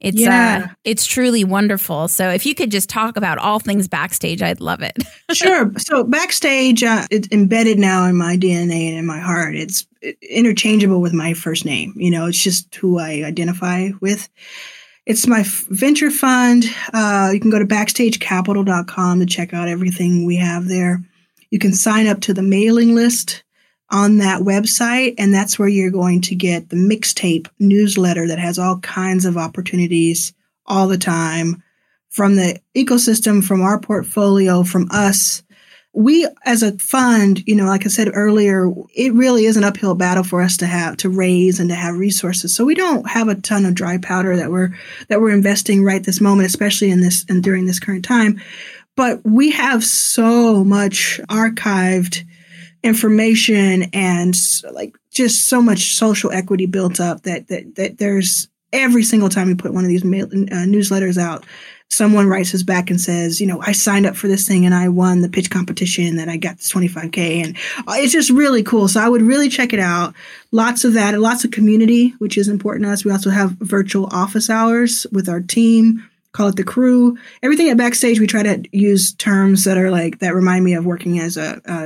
it's truly wonderful. So if you could just talk about all things Backstage, I'd love it. Sure. So Backstage, it's embedded now in my DNA and in my heart. It's interchangeable with my first name. It's just who I identify with. It's my venture fund. You can go to backstagecapital.com to check out everything we have there. You can sign up to the mailing list on that website, and that's where you're going to get the mixtape newsletter that has all kinds of opportunities all the time from the ecosystem, from our portfolio, from us. We, as a fund, like I said earlier, it really is an uphill battle for us to raise and to have resources. So we don't have a ton of dry powder that we're investing right this moment, especially in this and during this current time. But we have so much archived information and like just so much social equity built up that there's every single time we put one of these newsletters out, someone writes us back and says, I signed up for this thing and I won the pitch competition that I got this $25K, and it's just really cool. So I would really check it out. Lots of that, lots of community, which is important to us. We also have virtual office hours with our team. Call it the crew. Everything at Backstage, we try to use terms that are like, that remind me of working as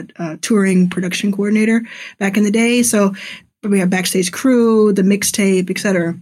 a touring production coordinator back in the day. So we have Backstage crew, the mixtape, etc.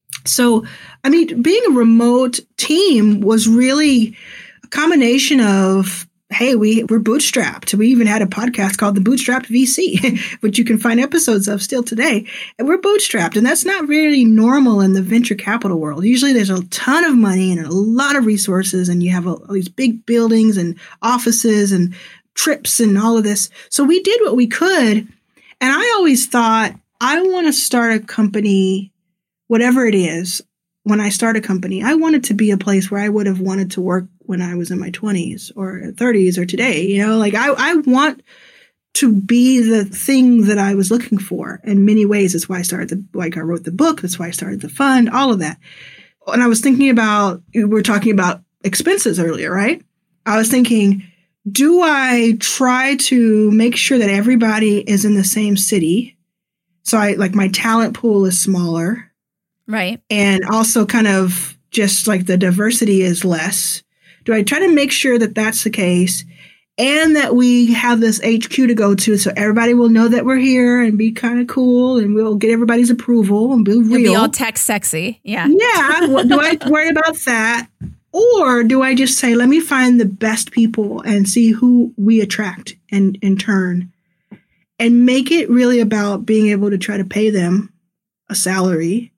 So, being a remote team was really a combination of, hey, we're bootstrapped. We even had a podcast called The Bootstrapped VC, which you can find episodes of still today. And we're bootstrapped. And that's not really normal in the venture capital world. Usually there's a ton of money and a lot of resources, and you have all these big buildings and offices and trips and all of this. So we did what we could. And I always thought, I want to start a company, whatever it is. When I start a company, I want it to be a place where I would have wanted to work when I was in my 20s or 30s or today. I want to be the thing that I was looking for in many ways. That's why I wrote the book. That's why I started the fund, all of that. And I was thinking about, we were talking about expenses earlier, right? I was thinking, do I try to make sure that everybody is in the same city? So my talent pool is smaller. Right. And also kind of just like the diversity is less. Do I try to make sure that that's the case, and that we have this HQ to go to so everybody will know that we're here and be kind of cool, and we'll get everybody's approval and be real? You'll be all tech sexy. Yeah. Yeah. Do I worry about that? Or do I just say, let me find the best people and see who we attract and in turn, and make it really about being able to try to pay them a salary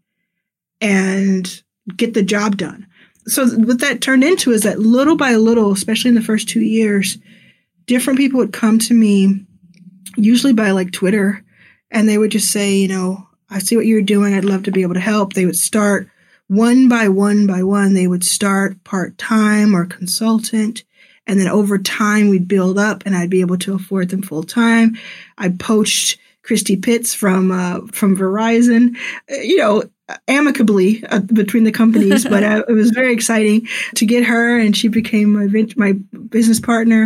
and get the job done. So what that turned into is that little by little, especially in the first 2 years, different people would come to me, usually by like Twitter, and they would just say, you know, I see what you're doing. I'd love to be able to help. They would start one by one by one. They would start part-time or consultant. And then over time, we'd build up and I'd be able to afford them full-time. I poached Christy Pitts from Verizon, you know, amicably between the companies, but it was very exciting to get her, and she became my business partner.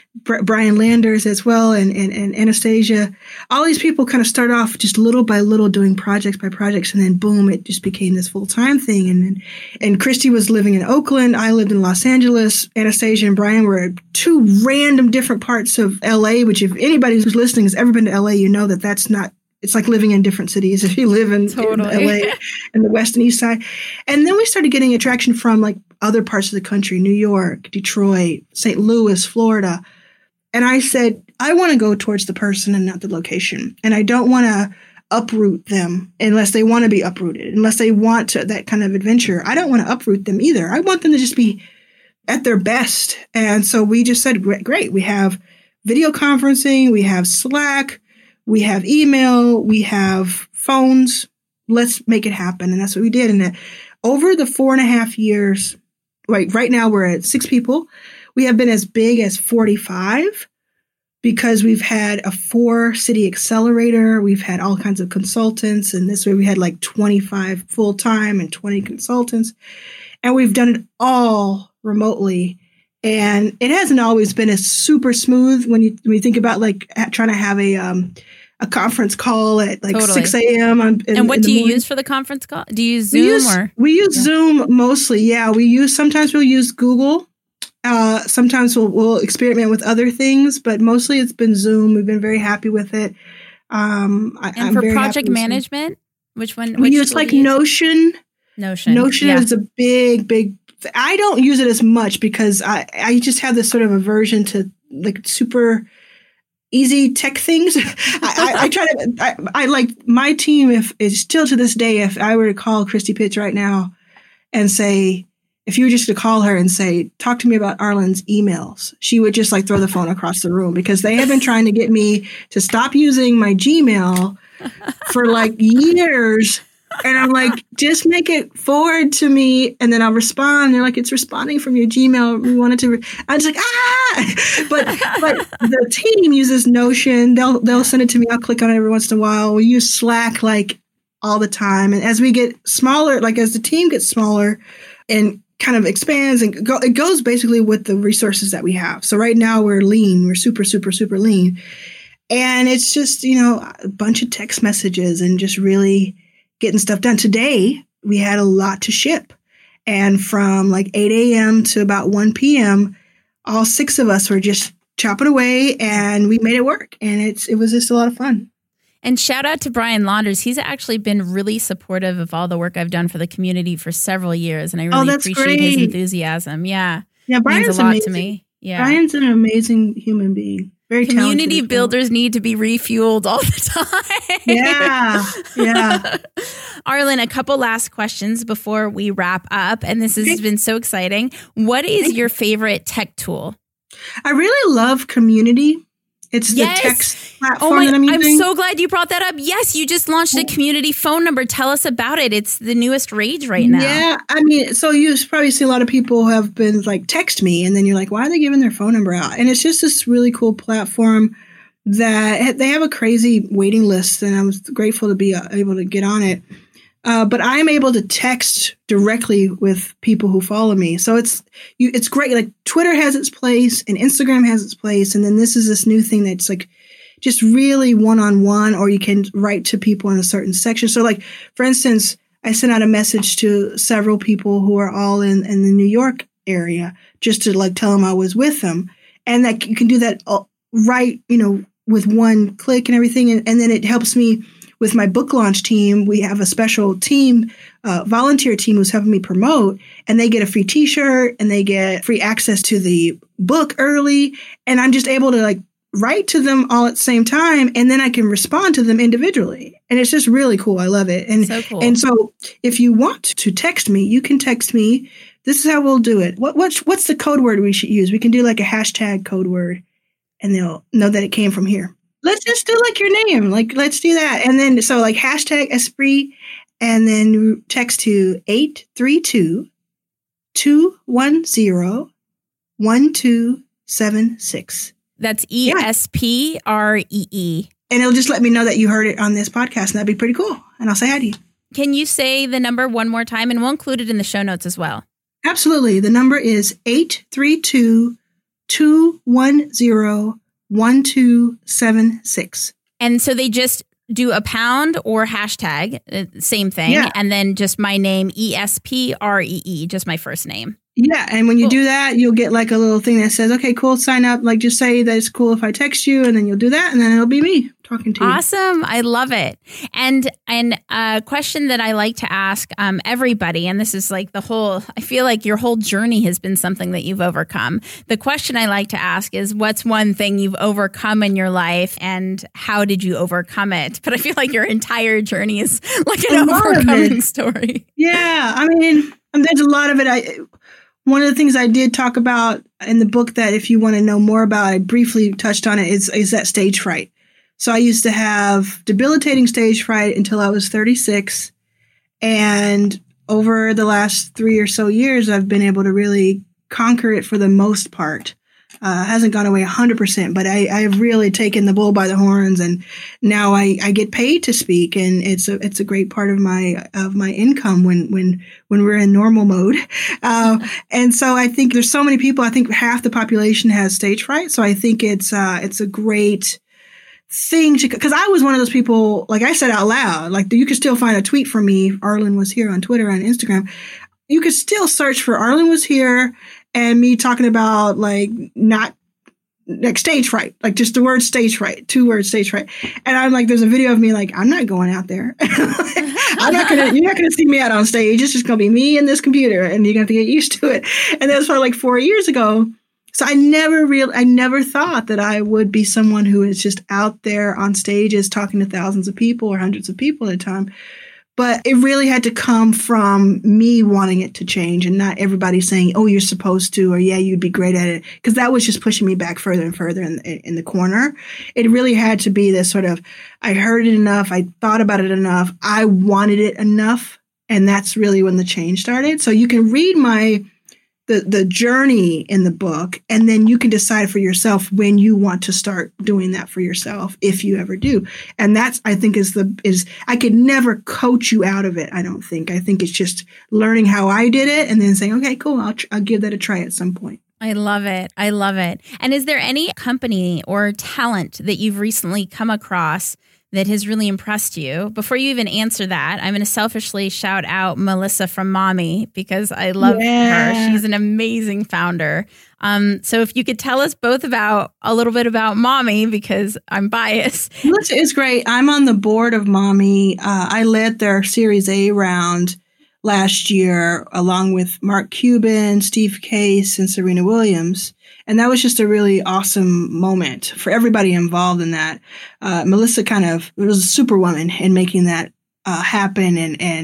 Brian Landers as well, and Anastasia. All these people kind of start off just little by little doing projects by projects, and then boom, it just became this full-time thing. And Christy was living in Oakland. I lived in Los Angeles. Anastasia and Brian were at two random different parts of LA, which if anybody who's listening has ever been to LA, you know that that's not, it's like living in different cities if you live in LA and the west and east side. And then we started getting attraction from like other parts of the country, New York, Detroit, St. Louis, Florida. And I said, I want to go towards the person and not the location. And I don't want to uproot them unless they want to be uprooted, unless they want that kind of adventure. I don't want to uproot them either. I want them to just be at their best. And so we just said, great. We have video conferencing. We have Slack. We have email. We have phones. Let's make it happen. And that's what we did. And over the 4.5 years, right now we're at 6 people. We have been as big as 45 because we've had a 4-city accelerator. We've had all kinds of consultants. And this way we had like 25 full-time and 20 consultants. And we've done it all remotely. And it hasn't always been as super smooth when you think about like trying to have a conference call at like 6 a.m. And what do you use for the conference call? Do you use Zoom We use Zoom mostly. Yeah, sometimes we'll use Google. Sometimes we'll experiment with other things, but mostly it's been Zoom. We've been very happy with it. And for project management, which one? We use like Notion. Notion yeah. is a big. I don't use it as much because I just have this sort of aversion to like super easy tech things. I try to. I like my team. If it's still to this day, if I were to call Christy Pitts right now and say, if you were just to call her and say, talk to me about Arlen's emails, she would just like throw the phone across the room because they have been trying to get me to stop using my Gmail for like years. And I'm like, just make it forward to me and then I'll respond. They're like, it's responding from your Gmail. We wanted to. I was like, But the team uses Notion. They'll send it to me. I'll click on it every once in a while. We use Slack like all the time. And as we get smaller, like as the team gets smaller and kind of expands and it goes basically with the resources that we have. So right now we're lean. We're super, super, super lean. And it's just, a bunch of text messages and just really getting stuff done. Today, we had a lot to ship. And from like 8 a.m. to about 1 p.m., all 6 of us were just chopping away and we made it work. And it was just a lot of fun. And shout out to Brian Launders. He's actually been really supportive of all the work I've done for the community for several years. And I really appreciate his enthusiasm. Yeah. Yeah, Brian's means a lot amazing. to me. Yeah. Brian's an amazing human being. Very Community talented. builders need to be refueled all the time. Yeah. Arlen, a couple last questions before we wrap up. And this has been so exciting. What is your favorite tech tool? I really love Community. It's the text platform that I'm using. I'm so glad you brought that up. Yes, you just launched a community phone number. Tell us about it. It's the newest rage right now. Yeah, I mean, so you probably see a lot of people who have been like, text me, and then you're like, why are they giving their phone number out? And it's just this really cool platform that they have a crazy waiting list, and I was grateful to be able to get on it. But I'm able to text directly with people who follow me. So it's great. Like Twitter has its place and Instagram has its place. And then this is this new thing that's like just really one-on-one, or you can write to people in a certain section. So like, for instance, I sent out a message to several people who are all in the New York area just to like tell them I was with them. And that you can do that right, with one click and everything. And then it helps me with my book launch team, we have a special team, volunteer team who's helping me promote, and they get a free t-shirt and they get free access to the book early. And I'm just able to like write to them all at the same time. And then I can respond to them individually. And it's just really cool. I love it. And so cool. And so if you want to text me, you can text me. This is how we'll do it. What's the code word we should use? We can do like a hashtag code word and they'll know that it came from here. Let's just do like your name. Like, let's do that. And then, so like hashtag Esprit and then text to 832-210-1276. That's ESPREE. And it'll just let me know that you heard it on this podcast. And that'd be pretty cool. And I'll say hi to you. Can you say the number one more time? And we'll include it in the show notes as well. Absolutely. The number is 832-210-1276. And so they just do a pound or hashtag, same thing. Yeah. And then just my name, ESPREE, just my first name. Yeah. And when you do that, you'll get like a little thing that says, okay, cool, sign up. Like just say that it's cool if I text you, and then you'll do that. And then it'll be me talking to you. Awesome. I love it. And a question that I like to ask everybody, and this is like I feel like your whole journey has been something that you've overcome. The question I like to ask is, what's one thing you've overcome in your life and how did you overcome it? But I feel like your entire journey is like an overcoming story. Yeah. I mean, there's a lot of it. One of the things I did talk about in the book that if you want to know more about, I briefly touched on it, is that stage fright. So I used to have debilitating stage fright until I was 36. And over the last 3 or so years, I've been able to really conquer it for the most part. Hasn't gone away 100%, but I have really taken the bull by the horns, and now I get paid to speak, and it's a great part of my income when we're in normal mode. And so I think there's so many people. I think half the population has stage fright, so I think it's a great thing because I was one of those people, like I said out loud, like you could still find a tweet from me. Arlen was here on Twitter and Instagram. You could still search for Arlen was here and me talking about like not like stage fright, like just the word stage fright, 2 words stage fright. And I'm like, there's a video of me like, I'm not going out there. you're not gonna see me out on stage. It's just gonna be me and this computer, and you're gonna have to get used to it. And that was probably like 4 years ago. So I never thought that I would be someone who is just out there on stages talking to thousands of people or hundreds of people at a time. But it really had to come from me wanting it to change, and not everybody saying, oh, you're supposed to, or yeah, you'd be great at it. Because that was just pushing me back further and further in the corner. It really had to be this sort of, I heard it enough. I thought about it enough. I wanted it enough. And that's really when the change started. So you can read the journey in the book, and then you can decide for yourself when you want to start doing that for yourself, if you ever do. And that's, I think, is I could never coach you out of it. I don't think. I think it's just learning how I did it and then saying, okay, cool, I'll give that a try at some point. I love it. I love it. And is there any company or talent that you've recently come across that has really impressed you? Before you even answer that, I'm going to selfishly shout out Melissa from Mommy, because I love her. She's an amazing founder. So if you could tell us both a little bit about Mommy, because I'm biased. Melissa is great. I'm on the board of Mommy. I led their Series A round last year, along with Mark Cuban, Steve Case, and Serena Williams. And that was just a really awesome moment for everybody involved in that. Melissa was a superwoman in making that happen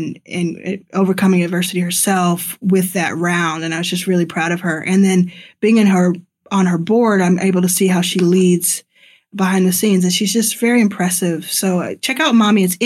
and overcoming adversity herself with that round. And I was just really proud of her. And then being on her board, I'm able to see how she leads behind the scenes. And she's just very impressive. So check out Mommy. It's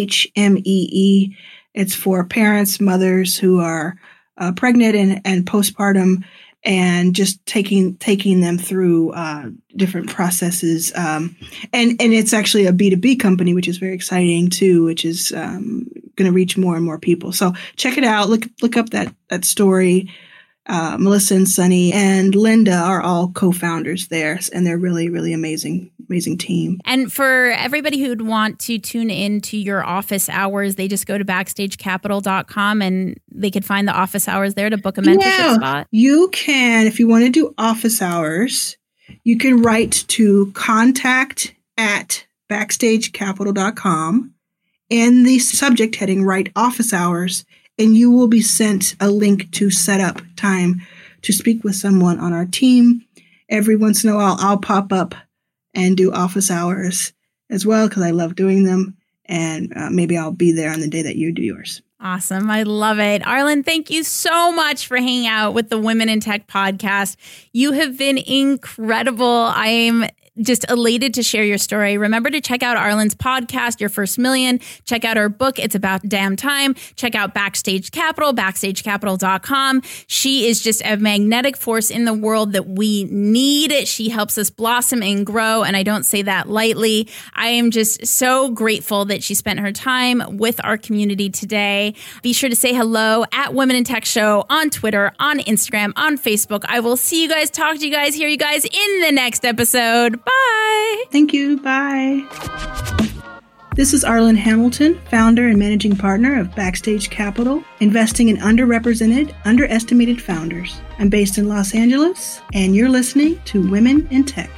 MAHMEE. It's for parents, mothers who are pregnant and postpartum, and just taking them through different processes. And it's actually a B2B company, which is very exciting too, which is going to reach more and more people. So check it out. Look up that story. Melissa and Sunny and Linda are all co-founders there, and they're really, really amazing team. And for everybody who'd want to tune into your office hours, they just go to BackstageCapital.com and they could find the office hours there to book a mentorship spot. You can, if you want to do office hours, you can write to contact@BackstageCapital.com, in the subject heading, write office hours, and you will be sent a link to set up time to speak with someone on our team. Every once in a while, I'll pop up and do office hours as well because I love doing them. And maybe I'll be there on the day that you do yours. Awesome. I love it. Arlen, thank you so much for hanging out with the Women in Tech podcast. You have been incredible. I am just elated to share your story. Remember to check out Arlen's podcast, Your First Million. Check out her book, It's About Damn Time. Check out Backstage Capital, backstagecapital.com. She is just a magnetic force in the world that we need. She helps us blossom and grow, and I don't say that lightly. I am just so grateful that she spent her time with our community today. Be sure to say hello at Women in Tech Show on Twitter, on Instagram, on Facebook. I will see you guys, talk to you guys, hear you guys in the next episode. Bye. Thank you. Bye. This is Arlen Hamilton, founder and managing partner of Backstage Capital, investing in underrepresented, underestimated founders. I'm based in Los Angeles, and you're listening to Women in Tech.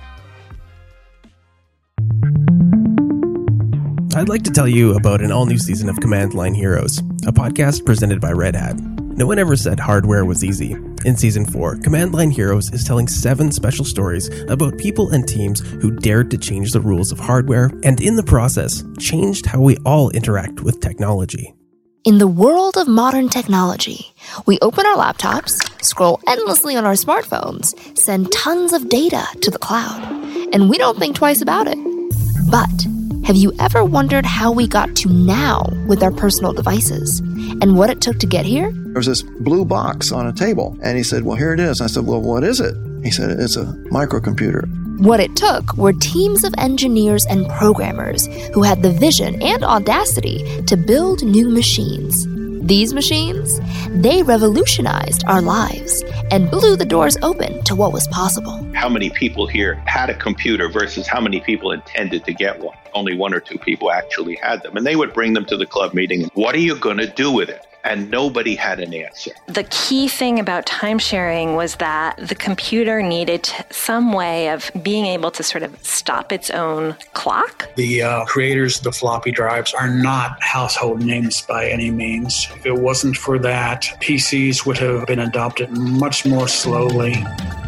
I'd like to tell you about an all-new season of Command Line Heroes, a podcast presented by Red Hat. No one ever said hardware was easy. In Season 4, Command Line Heroes is telling 7 special stories about people and teams who dared to change the rules of hardware and in the process, changed how we all interact with technology. In the world of modern technology, we open our laptops, scroll endlessly on our smartphones, send tons of data to the cloud, and we don't think twice about it. But have you ever wondered how we got to now with our personal devices and what it took to get here? There was this blue box on a table, and he said, well, here it is. I said, well, what is it? He said, it's a microcomputer. What it took were teams of engineers and programmers who had the vision and audacity to build new machines. These machines, they revolutionized our lives and blew the doors open to what was possible. How many people here had a computer versus how many people intended to get one? Only 1 or 2 people actually had them. And they would bring them to the club meeting. And what are you going to do with it? And nobody had an answer. The key thing about time sharing was that the computer needed some way of being able to sort of stop its own clock. The creators of the floppy drives are not household names by any means. If it wasn't for that, PCs would have been adopted much more slowly.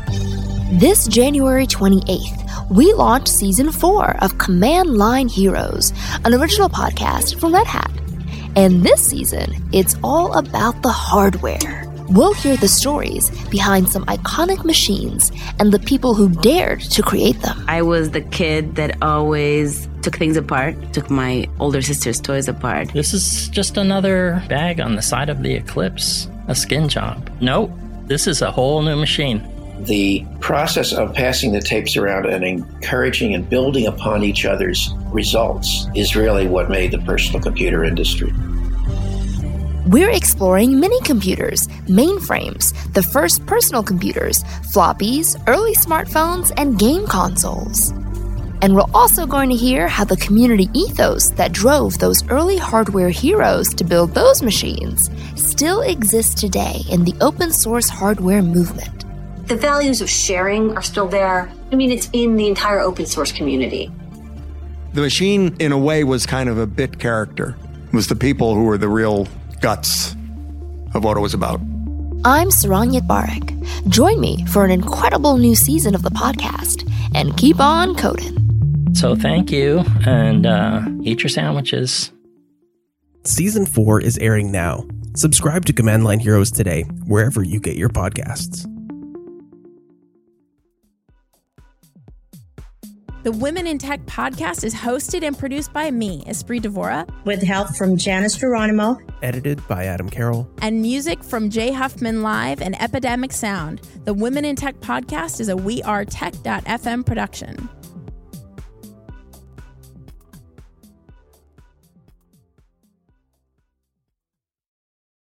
This January 28th, we launched Season 4 of Command Line Heroes, an original podcast from Red Hat. And this season, it's all about the hardware. We'll hear the stories behind some iconic machines and the people who dared to create them. I was the kid that always took things apart, took my older sister's toys apart. This is just another bag on the side of the Eclipse, a skin job. Nope, this is a whole new machine. The process of passing the tapes around and encouraging and building upon each other's results is really what made the personal computer industry. We're exploring mini-computers, mainframes, the first personal computers, floppies, early smartphones, and game consoles. And we're also going to hear how the community ethos that drove those early hardware heroes to build those machines still exists today in the open source hardware movement. The values of sharing are still there. I mean, it's in the entire open source community. The machine, in a way, was kind of a bit character. It was the people who were the real guts of what it was about. I'm Saranyat Barak. Join me for an incredible new season of the podcast and keep on coding. So thank you, and eat your sandwiches. Season 4 is airing now. Subscribe to Command Line Heroes today, wherever you get your podcasts. The Women in Tech podcast is hosted and produced by me, Esprit Devora, with help from Janice Geronimo. Edited by Adam Carroll. And music from Jay Huffman Live and Epidemic Sound. The Women in Tech podcast is a WeAreTech.fm production.